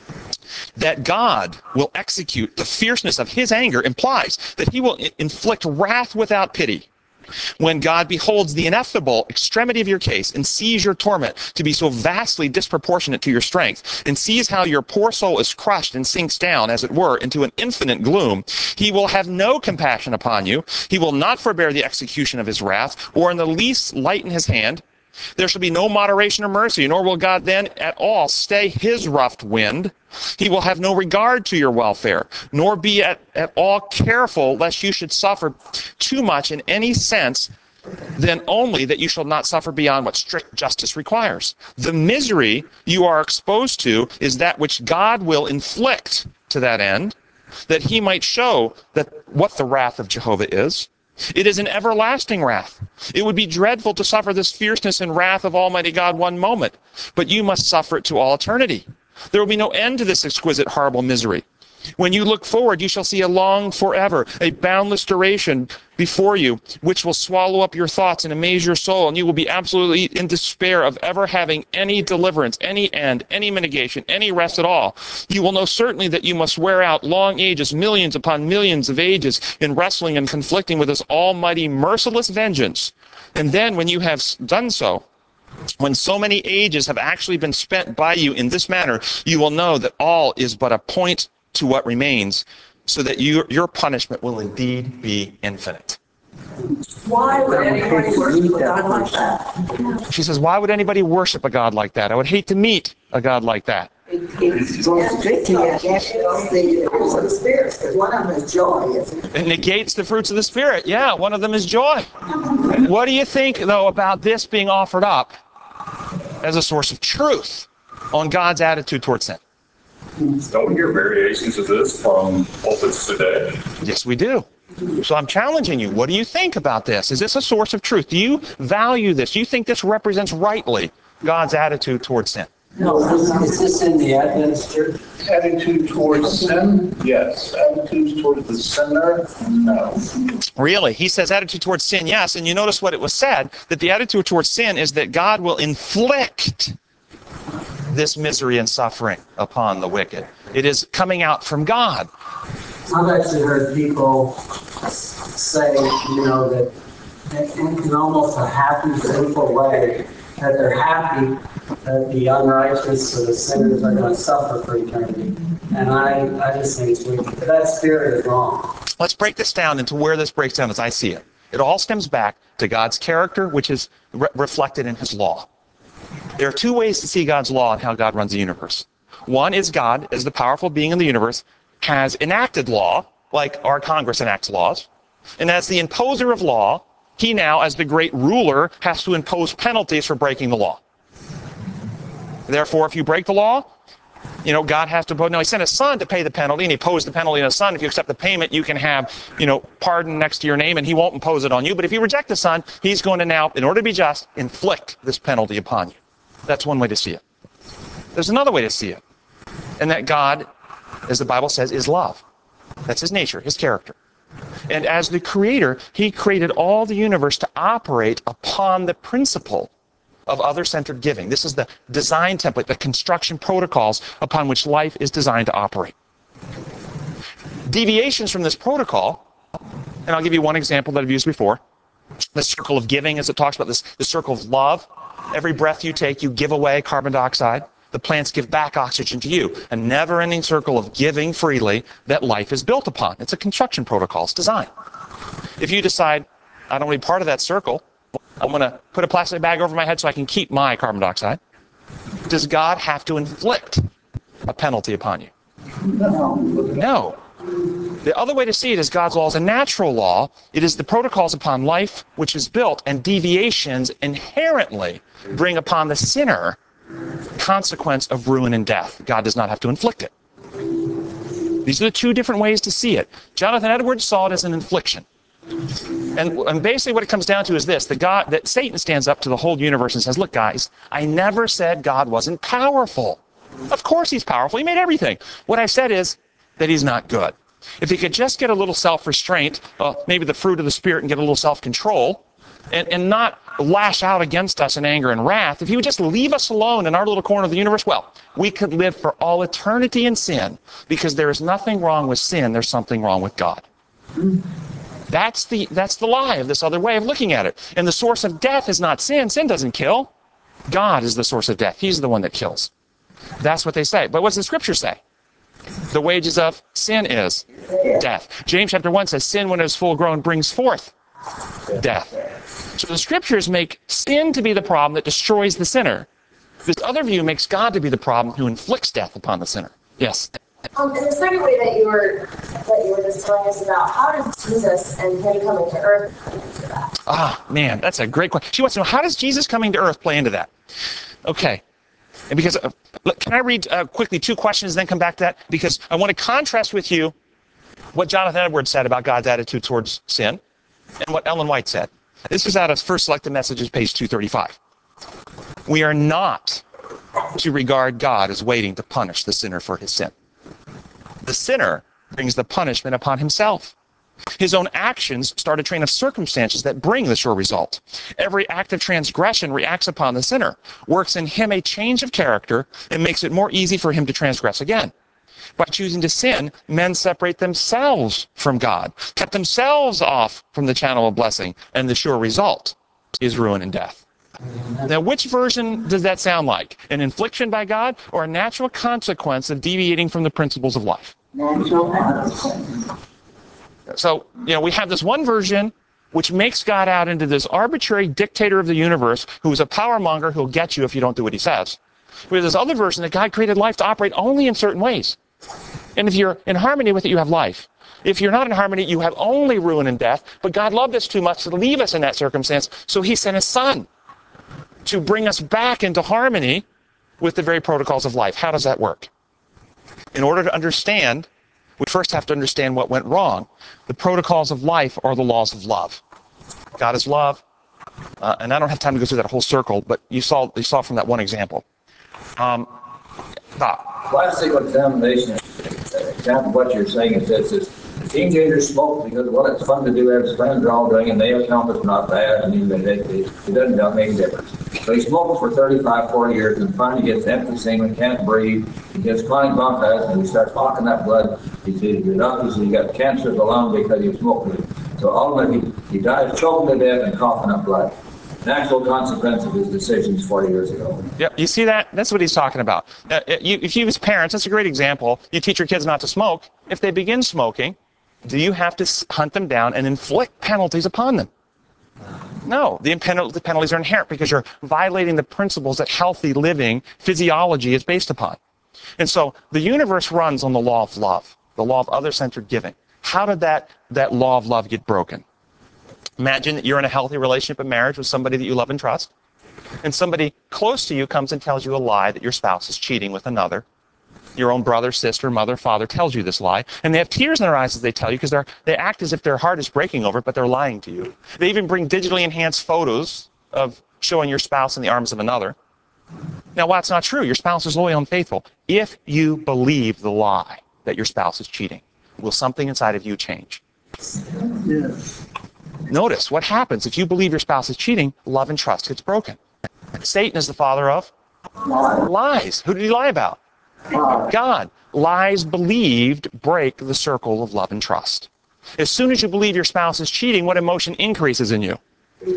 S1: That God will execute the fierceness of his anger implies that he will inflict wrath without pity. When God beholds the ineffable extremity of your case and sees your torment to be so vastly disproportionate to your strength, and sees how your poor soul is crushed and sinks down, as it were, into an infinite gloom, he will have no compassion upon you. He will not forbear the execution of his wrath, or in the least lighten his hand. There shall be no moderation or mercy, nor will God then at all stay his rough wind. He will have no regard to your welfare, nor be at all careful lest you should suffer too much in any sense, than only that you shall not suffer beyond what strict justice requires. The misery you are exposed to is that which God will inflict to that end, that he might show that what the wrath of Jehovah is. It is an everlasting wrath. It would be dreadful to suffer this fierceness and wrath of Almighty God one moment, but you must suffer it to all eternity. There will be no end to this exquisite, horrible misery. When you look forward, you shall see a long forever, a boundless duration before you, which will swallow up your thoughts and amaze your soul, and you will be absolutely in despair of ever having any deliverance, any end, any mitigation, any rest at all. You will know certainly that you must wear out long ages, millions upon millions of ages, in wrestling and conflicting with this almighty merciless vengeance. And then when you have done so, when so many ages have actually been spent by you in this manner, you will know that all is but a point to what remains, so that your punishment will indeed be infinite.
S8: Why would anybody worship a God like that?
S1: She says, why would anybody worship a God like that? I would hate to meet a God like that.
S9: It goes straight to the fruits of the Spirit, because one of them is joy, isn't it?
S1: It negates the fruits of the Spirit. Yeah, one of them is joy. What do you think, though, about this being offered up as a source of truth on God's attitude towards sin?
S4: Don't we hear variations of this from pulpits today?
S1: Yes, we do. So I'm challenging you. What do you think about this? Is this a source of truth? Do you value this? Do you think this represents rightly God's attitude towards sin?
S3: No, is this in the Adventist church?
S7: Attitude towards sin? Yes. Attitudes towards the sinner? No.
S1: Really? He says attitude towards sin, yes. And you notice what it was said, that the attitude towards sin is that God will inflict this misery and suffering upon the wicked. It is coming out from God.
S3: I've actually heard people say, that in almost a happy, sinful way, that they're happy that the unrighteous or the sinners are going to suffer for eternity. And I just think that spirit is wrong.
S1: Let's break this down into where this breaks down as I see it. It all stems back to God's character, which is reflected in his law. There are two ways to see God's law and how God runs the universe. One is God, as the powerful being in the universe, has enacted law, like our Congress enacts laws. And as the imposer of law, he now, as the great ruler, has to impose penalties for breaking the law. Therefore, if you break the law, God has to, he sent his son to pay the penalty, and he posed the penalty on his son. If you accept the payment, you can have, pardon next to your name, and he won't impose it on you. But if you reject the son, he's going to now, in order to be just, inflict this penalty upon you. That's one way to see it. There's another way to see it, and that God, as the Bible says, is love. That's his nature, his character. And as the creator, he created all the universe to operate upon the principle of other-centered giving. This is the design template, the construction protocols upon which life is designed to operate. Deviations from this protocol, and I'll give you one example that I've used before, the circle of giving, as it talks about this, the circle of love. Every breath you take, you give away carbon dioxide. The plants give back oxygen to you. A never-ending circle of giving freely that life is built upon. It's a construction protocol. It's design. If you decide, I don't want to be part of that circle, I'm going to put a plastic bag over my head so I can keep my carbon dioxide, does God have to inflict a penalty upon you? No. The other way to see it is God's law is a natural law. It is the protocols upon life which is built, and deviations inherently bring upon the sinner consequence of ruin and death. God does not have to inflict it. These are the two different ways to see it. Jonathan Edwards saw it as an infliction. And basically what it comes down to is this, that Satan stands up to the whole universe and says, look guys, I never said God wasn't powerful. Of course he's powerful. He made everything. What I said is that he's not good. If he could just get a little self-restraint, maybe the fruit of the Spirit, and get a little self-control, and not lash out against us in anger and wrath, if he would just leave us alone in our little corner of the universe, well, we could live for all eternity in sin, because there is nothing wrong with sin, there's something wrong with God. That's the lie of this other way of looking at it. And the source of death is not sin. Sin doesn't kill. God is the source of death. He's the one that kills. That's what they say. But what does the scripture say? The wages of sin is death. James chapter 1 says, sin when it is full grown brings forth death. So the scriptures make sin to be the problem that destroys the sinner. This other view makes God to be the problem who inflicts death upon the sinner. Yes?
S10: And the second way that you were just telling us about, how does Jesus and him coming to earth play into that?
S1: Ah, man, that's a great question. She wants to know, how does Jesus coming to earth play into that? Okay. And because, can I read quickly two questions and then come back to that? Because I want to contrast with you what Jonathan Edwards said about God's attitude towards sin and what Ellen White said. This is out of First Selected Messages, page 235. We are not to regard God as waiting to punish the sinner for his sin. The sinner brings the punishment upon himself. His own actions start a train of circumstances that bring the sure result. Every act of transgression reacts upon the sinner, works in him a change of character, and makes it more easy for him to transgress again. By choosing to sin, men separate themselves from God, cut themselves off from the channel of blessing, and the sure result is ruin and death. Now, which version does that sound like? An infliction by God or a natural consequence of deviating from the principles of life?
S9: Natural consequence.
S1: So, we have this one version which makes God out into this arbitrary dictator of the universe who is a power monger who'll get you if you don't do what he says. We have this other version that God created life to operate only in certain ways. And if you're in harmony with it, you have life. If you're not in harmony, you have only ruin and death. But God loved us too much to leave us in that circumstance, so he sent his son to bring us back into harmony with the very protocols of life. How does that work? In order to understand, we first have to understand what went wrong. The protocols of life are the laws of love. God is love. And I don't have time to go through that whole circle, but you saw from that one example. Bob.
S5: Classical examination, example of what you're saying is this, teenagers smoke because, well, it's fun to do, his friends are all doing, and they accomplish not bad, and it doesn't make a difference. So he smokes for 35, 40 years, and finally gets emphysema, can't breathe, he gets chronic bronchitis, and he starts hawking that blood. The doctor says he got cancer of the lung because he smoked. So ultimately, he dies choking to death and coughing up blood. Natural consequence of his decisions 40 years ago.
S1: Yep, you see that? That's what he's talking about. If you as parents, that's a great example. You teach your kids not to smoke. If they begin smoking, do you have to hunt them down and inflict penalties upon them? No, the penalties are inherent because you're violating the principles that healthy living physiology is based upon. And so the universe runs on the law of love, the law of other-centered giving. How did that law of love get broken? Imagine that you're in a healthy relationship and marriage with somebody that you love and trust, and somebody close to you comes and tells you a lie that your spouse is cheating with another. Your own brother, sister, mother, father tells you this lie, and they have tears in their eyes as they tell you because they act as if their heart is breaking over it, but they're lying to you. They even bring digitally enhanced photos of showing your spouse in the arms of another. Now, while it's not true, your spouse is loyal and faithful. If you believe the lie that your spouse is cheating, will something inside of you change?
S9: Yes.
S1: Notice what happens if you believe your spouse is cheating, love and trust gets broken. Satan is the father of lies. Who did he lie about? God. Lies believed break the circle of love and trust. As soon as you believe your spouse is cheating, what emotion increases in you?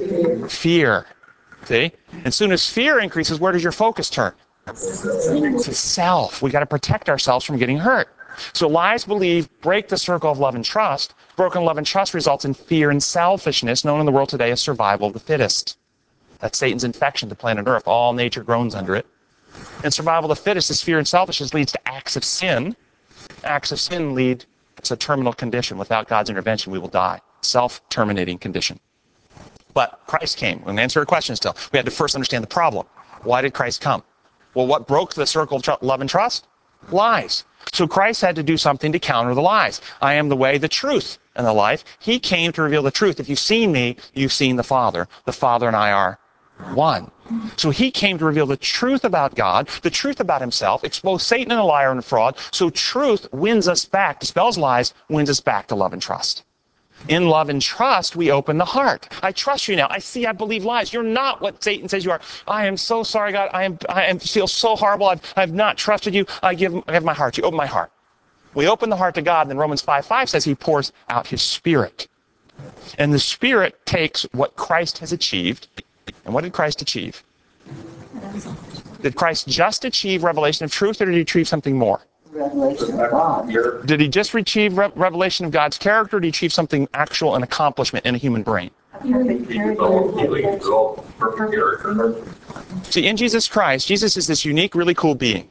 S1: Fear. See? As soon as fear increases, where does your focus turn? To self. We got to protect ourselves from getting hurt. So lies believed break the circle of love and trust. Broken love and trust results in fear and selfishness, known in the world today as survival of the fittest. That's Satan's infection to planet Earth. All nature groans under it. And survival of the fittest, this fear and selfishness leads to acts of sin. Acts of sin lead to a terminal condition. Without God's intervention, we will die. Self-terminating condition. But Christ came. We'll answer your question still. We had to first understand the problem. Why did Christ come? Well, what broke the circle of love and trust? Lies. So Christ had to do something to counter the lies. I am the way, the truth, and the life. He came to reveal the truth. If you've seen me, you've seen the Father. The Father and I are one. So he came to reveal the truth about God, the truth about himself, expose Satan and a liar and a fraud. So truth wins us back, dispels lies, wins us back to love and trust. In love and trust, we open the heart. I trust you now. I believe lies. You're not what Satan says you are. I am so sorry, God. I feel so horrible. I've not trusted you. I have my heart. You open my heart. We open the heart to God, and then Romans 5:5 says he pours out his Spirit. And the Spirit takes what Christ has achieved. And what did Christ achieve? Did Christ just achieve revelation of truth, or did he achieve something more?
S9: Revelation of God.
S1: Did he just achieve revelation of God's character, or did he achieve something actual, an accomplishment in a human brain? See, in Jesus Christ, Jesus is this unique, really cool being.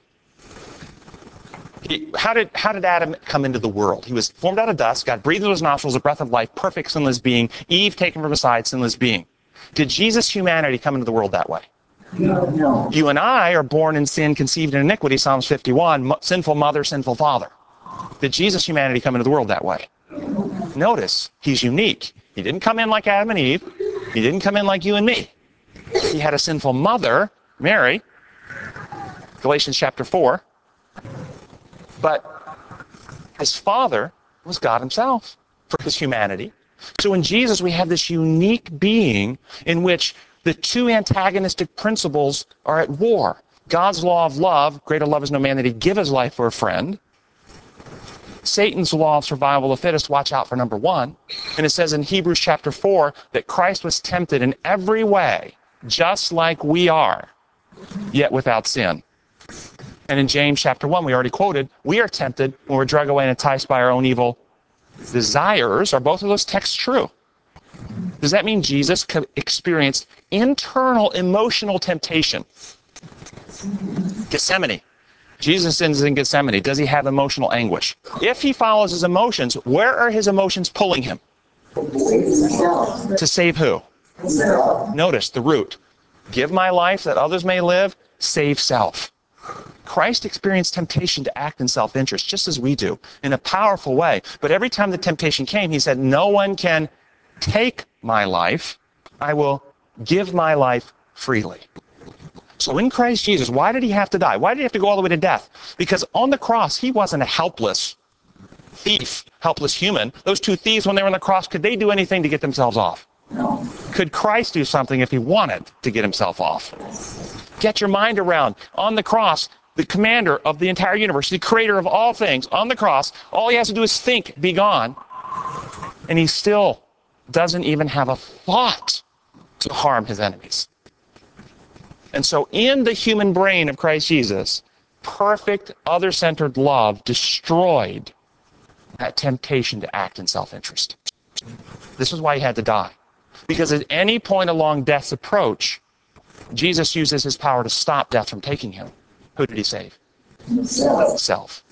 S1: How did Adam come into the world? He was formed out of dust. God breathed into his nostrils a breath of life, perfect, sinless being. Eve taken from his side, sinless being. Did Jesus' humanity come into the world that way?
S9: No.
S1: You and I are born in sin, conceived in iniquity, Psalms 51, sinful mother, sinful father. Did Jesus' humanity come into the world that way? Notice, he's unique. He didn't come in like Adam and Eve. He didn't come in like you and me. He had a sinful mother, Mary, Galatians chapter 4. But his father was God himself for his humanity. So in Jesus, we have this unique being in which the two antagonistic principles are at war. God's law of love, greater love is no man that he give his life for a friend. Satan's law of survival of the fittest, watch out for number one. And it says in Hebrews chapter 4 that Christ was tempted in every way, just like we are, yet without sin. And in James chapter 1, we already quoted, we are tempted when we're dragged away and enticed by our own evil desires. Are both of those texts true? Does that mean Jesus experienced internal emotional temptation? Gethsemane. Jesus is in Gethsemane. Does he have emotional anguish? If he follows his emotions, where are his emotions pulling him? To save who? Notice the root. Give my life that others may live, save self. Christ experienced temptation to act in self-interest, just as we do, in a powerful way. But every time the temptation came, he said, no one can take my life. I will give my life freely. So in Christ Jesus, why did he have to die? Why did he have to go all the way to death? Because on the cross, he wasn't a helpless thief, helpless human. Those two thieves, when they were on the cross, could they do anything to get themselves off? No. Could Christ do something if he wanted to get himself off? Get your mind around, on the cross, the commander of the entire universe, the creator of all things, on the cross, all he has to do is think, be gone. And he still doesn't even have a thought to harm his enemies. And so in the human brain of Christ Jesus, perfect other-centered love destroyed that temptation to act in self-interest. This is why he had to die. Because at any point along death's approach, Jesus uses his power to stop death from taking him. Who did he save? Himself.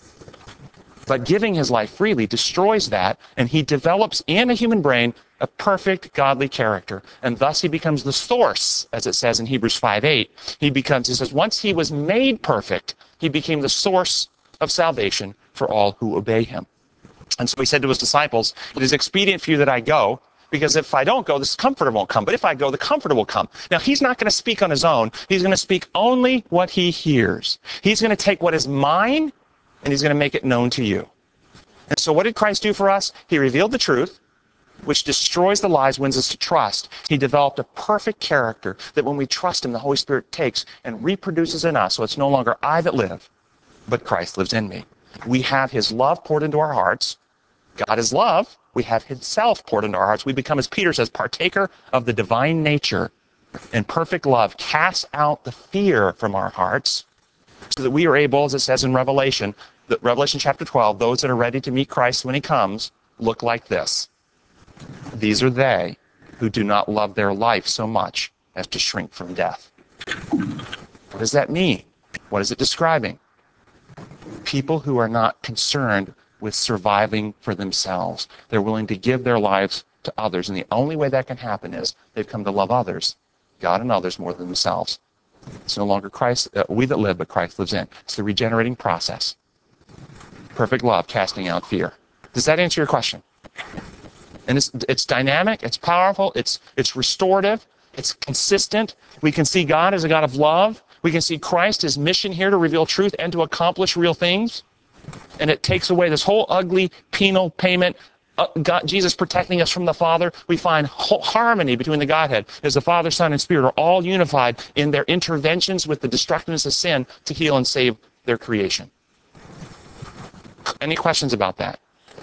S1: But giving his life freely destroys that, and he develops in a human brain a perfect godly character. And thus he becomes the source, as it says in Hebrews 5:8. He says, once he was made perfect, he became the source of salvation for all who obey him. And so he said to his disciples, it is expedient for you that I go, because if I don't go, this comforter won't come. But if I go, the comforter will come. Now, he's not going to speak on his own. He's going to speak only what he hears. He's going to take what is mine, and he's going to make it known to you. And so what did Christ do for us? He revealed the truth, which destroys the lies, wins us to trust. He developed a perfect character that when we trust him, the Holy Spirit takes and reproduces in us. So it's no longer I that live, but Christ lives in me. We have his love poured into our hearts. God is love. We have himself poured into our hearts. We become, as Peter says, partaker of the divine nature. And perfect love casts out the fear from our hearts so that we are able, as it says in Revelation chapter 12, those that are ready to meet Christ when he comes look like this. These are they who do not love their life so much as to shrink from death. What does that mean? What is it describing? People who are not concerned with surviving for themselves. They're willing to give their lives to others. And the only way that can happen is they've come to love others, God and others, more than themselves. It's no longer Christ, we that live, but Christ lives in. It's the regenerating process. Perfect love, casting out fear. Does that answer your question? And it's dynamic, it's powerful, it's restorative, it's consistent. We can see God as a God of love. We can see Christ, his mission here to reveal truth and to accomplish real things. And it takes away this whole ugly penal payment, Jesus protecting us from the Father. We find harmony between the Godhead, as the Father, Son, and Spirit are all unified in their interventions with the destructiveness of sin to heal and save their creation. Any questions about that?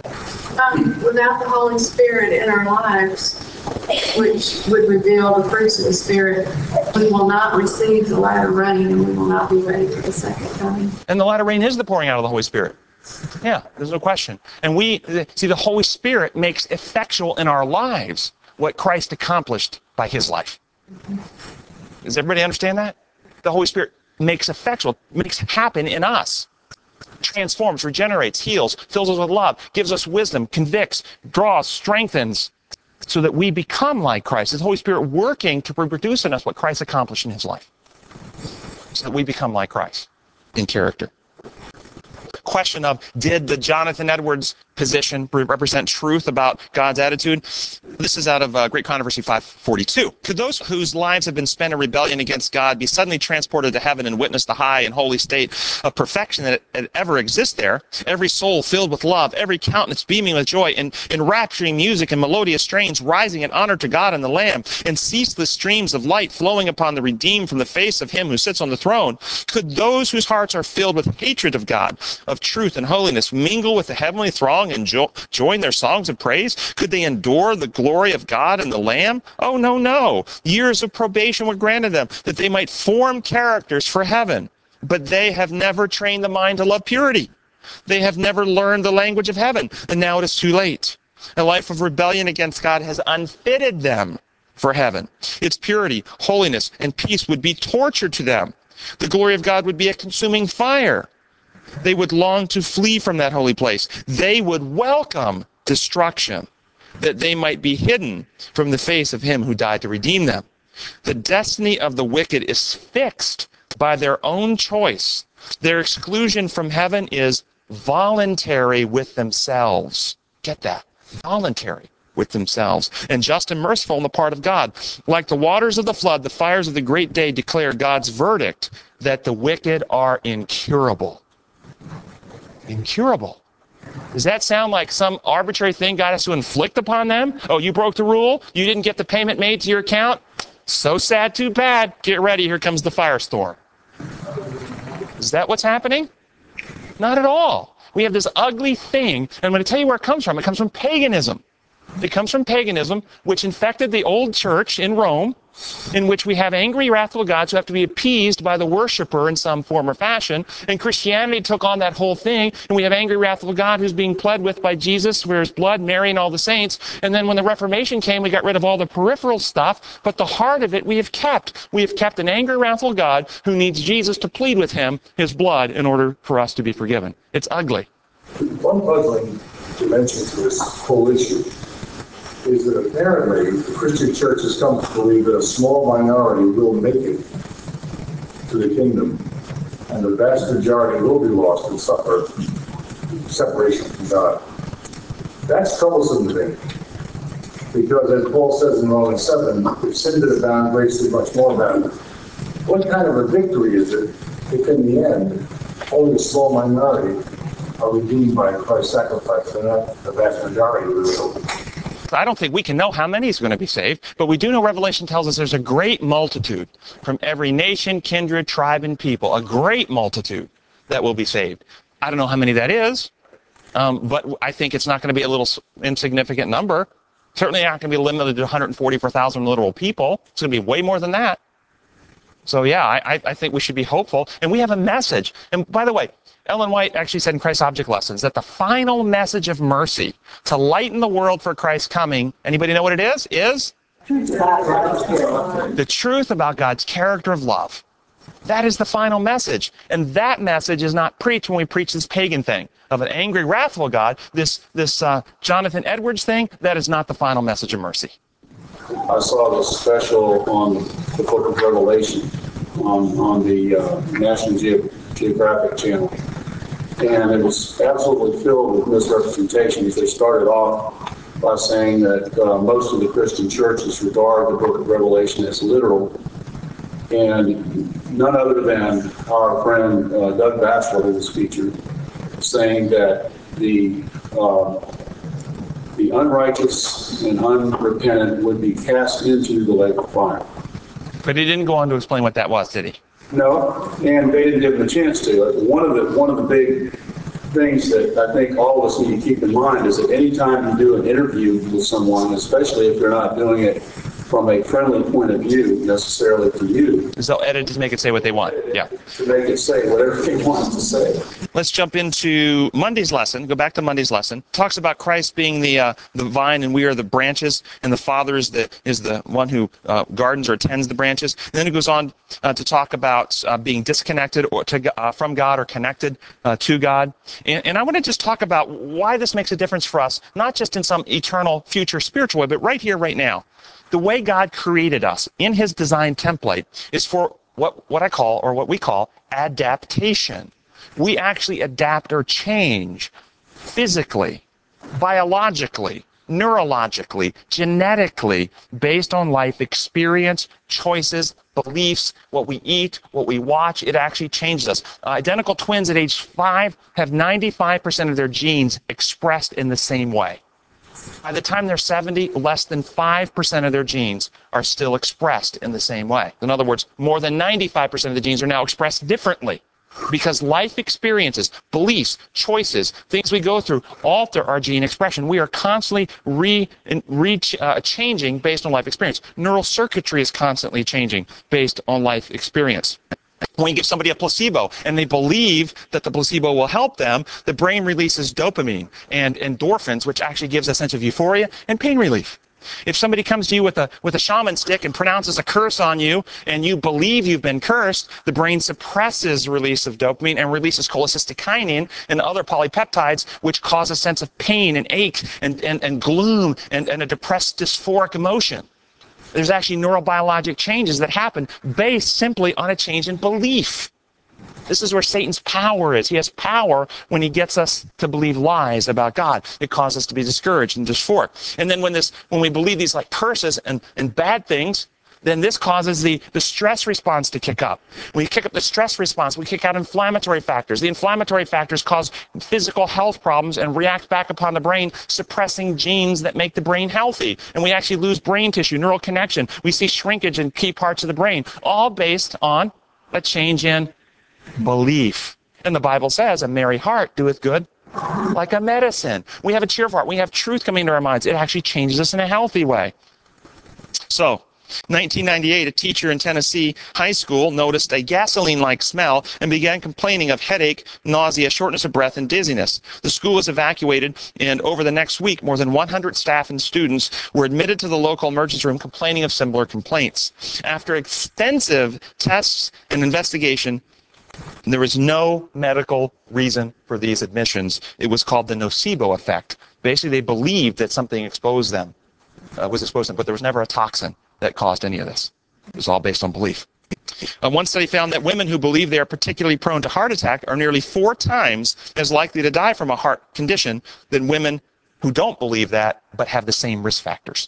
S8: Without the Holy Spirit in our lives, which would reveal the fruits of the Spirit, we will not receive the latter rain, and we will not be ready for the second coming.
S1: And the latter rain is the pouring out of the Holy Spirit. Yeah, there's no question. And the Holy Spirit makes effectual in our lives what Christ accomplished by his life. Does everybody understand that? The Holy Spirit makes effectual, makes happen in us. Transforms, regenerates, heals, fills us with love, gives us wisdom, convicts, draws, strengthens, so that we become like Christ. It's the Holy Spirit working to reproduce in us what Christ accomplished in his life, so that we become like Christ in character. Question of, did the Jonathan Edwards position represent truth about God's attitude? This is out of Great Controversy 542. Could those whose lives have been spent in rebellion against God be suddenly transported to heaven and witness the high and holy state of perfection that ever exists there? Every soul filled with love, every countenance beaming with joy, and enrapturing music and melodious strains rising in honor to God and the Lamb, and ceaseless streams of light flowing upon the redeemed from the face of him who sits on the throne. Could those whose hearts are filled with hatred of God, of truth and holiness, mingle with the heavenly throng and join their songs of praise? Could they endure the glory of God and the Lamb? Oh, no, no. Years of probation were granted them, that they might form characters for heaven. But they have never trained the mind to love purity. They have never learned the language of heaven, and now it is too late. A life of rebellion against God has unfitted them for heaven. Its purity, holiness, and peace would be torture to them. The glory of God would be a consuming fire. They would long to flee from that holy place. They would welcome destruction, that they might be hidden from the face of him who died to redeem them. The destiny of the wicked is fixed by their own choice. Their exclusion from heaven is voluntary with themselves. Get that? Voluntary with themselves. And just and merciful on the part of God. Like the waters of the flood, the fires of the great day declare God's verdict that the wicked are incurable. Incurable. Does that sound like some arbitrary thing God has to inflict upon them? Oh, you broke the rule? You didn't get the payment made to your account? So sad, too bad. Get ready, here comes the firestorm. Is that what's happening? Not at all. We have this ugly thing, and I'm going to tell you where it comes from. It comes from paganism. It comes from paganism, which infected the old church in Rome, in which we have angry, wrathful gods who have to be appeased by the worshiper in some form or fashion. And Christianity took on that whole thing, and we have angry, wrathful God who's being pled with by Jesus, where his blood, Mary, and all the saints. And then when the Reformation came, we got rid of all the peripheral stuff, but the heart of it we have kept. We have kept an angry, wrathful God who needs Jesus to plead with him his blood in order for us to be forgiven. It's ugly.
S11: One puzzling dimension to this whole issue is that apparently the Christian church has come to believe that a small minority will make it to the kingdom, and the vast majority will be lost and suffer separation from God. That's troublesome to me, because as Paul says in Romans 7, if sin did abound, grace did much more abound. What kind of a victory is it if in the end only a small minority are redeemed by Christ's sacrifice and not the vast majority of the world?
S1: I don't think we can know how many is going to be saved, but we do know Revelation tells us there's a great multitude from every nation, kindred, tribe, and people, a great multitude that will be saved. I don't know how many that is, but I think it's not going to be a little insignificant number. Certainly not going to be limited to 144,000 literal people. It's going to be way more than that. So yeah, I think we should be hopeful. And we have a message. And by the way, Ellen White actually said in Christ's Object Lessons that the final message of mercy to lighten the world for Christ's coming, anybody know what it is? Is the truth about God's character of love. That is the final message. And that message is not preached when we preach this pagan thing of an angry, wrathful God. This Jonathan Edwards thing, that is not the final message of mercy.
S11: I saw this special on the book of Revelation on the National Geographic channel. And it was absolutely filled with misrepresentations. They started off by saying that most of the Christian churches regard the book of Revelation as literal. And none other than our friend Doug Batchelor was featured, saying that the unrighteous and unrepentant would be cast into the lake of fire.
S1: But he didn't go on to explain what that was, did he?
S11: No, and they didn't give him a chance to. One of the big things that I think all of us need to keep in mind is that anytime you do an interview with someone, especially if they're not doing it from a friendly point of view necessarily for you.
S1: They'll edit to make it say what they want. Yeah.
S11: To make it say whatever they want to say.
S1: Let's jump into Monday's lesson. Go back to Monday's lesson. Talks about Christ being the vine and we are the branches, and the Father is the one who gardens or tends the branches. And then it goes on to talk about being disconnected or from God or connected to God. And I want to just talk about why this makes a difference for us, not just in some eternal future spiritual way, but right here, right now. The way God created us in his design template is for what I call, or what we call, adaptation. We actually adapt or change physically, biologically, neurologically, genetically, based on life experience, choices, beliefs, what we eat, what we watch. It actually changes us. Identical twins at age 5 have 95% of their genes expressed in the same way. By the time they're 70, less than 5% of their genes are still expressed in the same way. In other words, more than 95% of the genes are now expressed differently because life experiences, beliefs, choices, things we go through alter our gene expression. We are constantly changing based on life experience. Neural circuitry is constantly changing based on life experience. When you give somebody a placebo and they believe that the placebo will help them, the brain releases dopamine and endorphins, which actually gives a sense of euphoria and pain relief. If somebody comes to you with a shaman stick and pronounces a curse on you and you believe you've been cursed, the brain suppresses release of dopamine and releases cholecystokinin and other polypeptides, which cause a sense of pain and ache and gloom and a depressed dysphoric emotion. There's actually neurobiologic changes that happen based simply on a change in belief. This is where Satan's power is. He has power when he gets us to believe lies about God. It causes us to be discouraged and dysphoric. And then when we believe these like curses and bad things, then this causes the stress response to kick up. When you kick up the stress response, we kick out inflammatory factors. The inflammatory factors cause physical health problems and react back upon the brain, suppressing genes that make the brain healthy. And we actually lose brain tissue, neural connection. We see shrinkage in key parts of the brain, all based on a change in belief. And the Bible says, a merry heart doeth good like a medicine. We have a cheerful heart. We have truth coming into our minds. It actually changes us in a healthy way. So, 1998, a teacher in Tennessee high school noticed a gasoline-like smell and began complaining of headache, nausea, shortness of breath, and dizziness. The school was evacuated, and over the next week, more than 100 staff and students were admitted to the local emergency room complaining of similar complaints. After extensive tests and investigation, there was no medical reason for these admissions. It was called the nocebo effect. Basically, they believed that something was exposed to them, but there was never a toxin that caused any of this. It was all based on belief. One study found that women who believe they are particularly prone to heart attack are nearly 4 times as likely to die from a heart condition than women who don't believe that but have the same risk factors.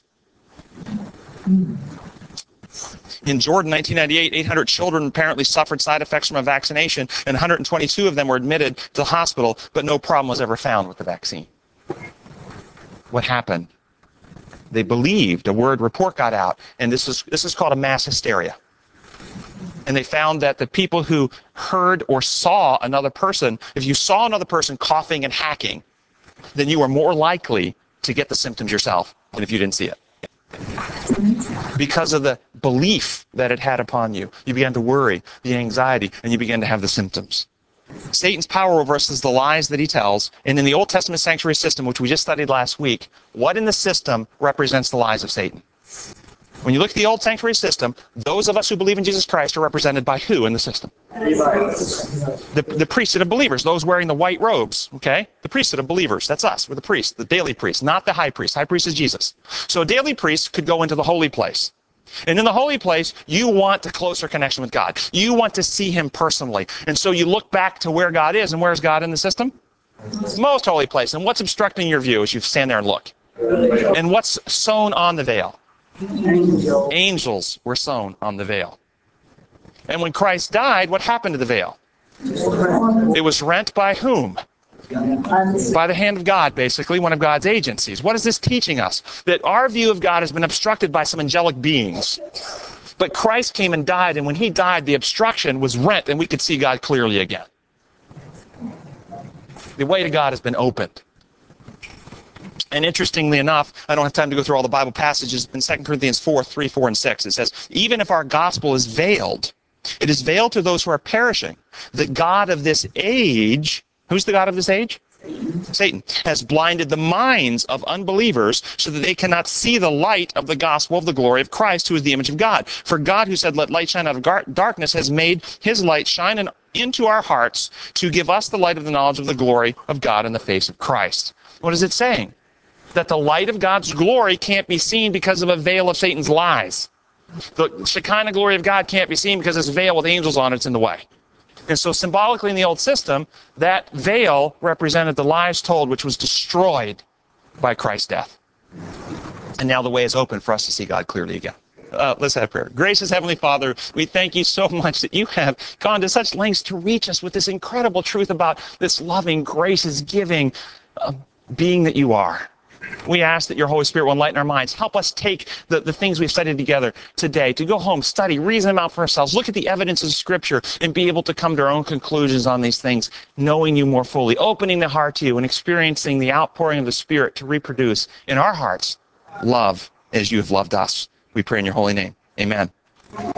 S1: In Jordan, 1998, 800 children apparently suffered side effects from a vaccination, and 122 of them were admitted to the hospital, but no problem was ever found with the vaccine. What happened? They believed, a word report got out, and this is called a mass hysteria. And they found that the people who heard or saw another person, if you saw another person coughing and hacking, then you were more likely to get the symptoms yourself than if you didn't see it. Because of the belief that it had upon you, you began to worry, the anxiety, and you began to have the symptoms. Satan's power over us is the lies that he tells. And in the Old Testament sanctuary system, which we just studied last week, what in the system represents the lies of Satan? When you look at the old sanctuary system, those of us who believe in Jesus Christ are represented by who in the system? The priesthood of believers, those wearing the white robes, okay? The priesthood of believers, that's us. We're the priests, the daily priest, not the high priest. High priest is Jesus. So a daily priest could go into the holy place. And in the holy place, you want a closer connection with God. You want to see him personally. And so you look back to where God is, and where's God in the system? It's the most holy place. And what's obstructing your view as you stand there and look? And what's sewn on the veil? Angels were sewn on the veil. And when Christ died, what happened to the veil? It was rent by whom? By the hand of God, basically, one of God's agencies. What is this teaching us? That our view of God has been obstructed by some angelic beings. But Christ came and died, and when he died, the obstruction was rent, and we could see God clearly again. The way to God has been opened. And interestingly enough, I don't have time to go through all the Bible passages. In 2 Corinthians 4, 3, 4, and 6, it says, even if our gospel is veiled, it is veiled to those who are perishing. The God of this age, who's the God of this age? Satan has blinded the minds of unbelievers so that they cannot see the light of the gospel of the glory of Christ, who is the image of God. For God, who said, let light shine out of darkness, has made his light shine into our hearts to give us the light of the knowledge of the glory of God in the face of Christ. What is it saying? That the light of God's glory can't be seen because of a veil of Satan's lies. The Shekinah glory of God can't be seen because this veil with angels on it's in the way. And so symbolically in the old system, that veil represented the lies told, which was destroyed by Christ's death. And now the way is open for us to see God clearly again. Let's have prayer. Gracious Heavenly Father, we thank you so much that you have gone to such lengths to reach us with this incredible truth about this loving, gracious, giving being that you are. We ask that your Holy Spirit will enlighten our minds. Help us take the things we've studied together today to go home, study, reason them out for ourselves, look at the evidence of Scripture, and be able to come to our own conclusions on these things, knowing you more fully, opening the heart to you, and experiencing the outpouring of the Spirit to reproduce in our hearts love as you have loved us. We pray in your holy name. Amen.